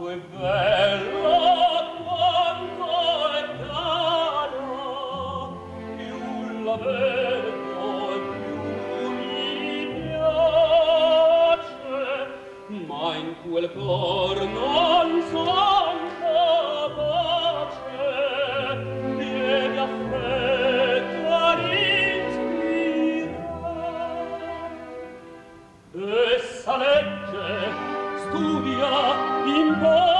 è bella quanto è cara, più la vedo e più mi piace, ma in quel cor non santa pace, viene affretta l'inspirar. Essa legge, studia, impara,